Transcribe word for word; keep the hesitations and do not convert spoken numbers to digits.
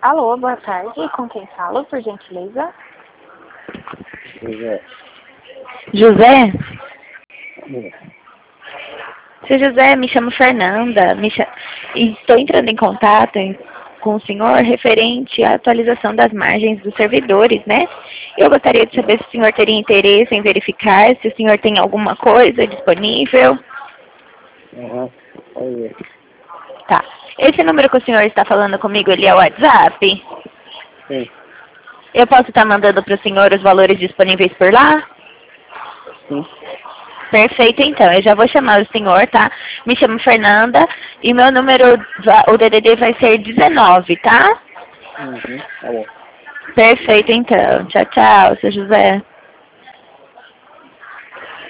Alô, boa tarde. Com quem falo, por gentileza? José. José? É. Seu José, me chamo Fernanda. Me cha... e estou entrando em contato em- com o senhor referente à atualização das margens dos servidores, né? Eu gostaria de saber se o senhor teria interesse em verificar se o senhor tem alguma coisa disponível. Aham. Aí. Tá. Esse número que o senhor está falando comigo, ele é o WhatsApp? Sim. Eu posso estar mandando para o senhor os valores disponíveis por lá? Sim. Perfeito, então. Eu já vou chamar o senhor, tá? Me chamo Fernanda e meu número, va- o D D D vai ser dezenove, tá? Uhum. Tá bom. Perfeito, então. Tchau, tchau, seu José.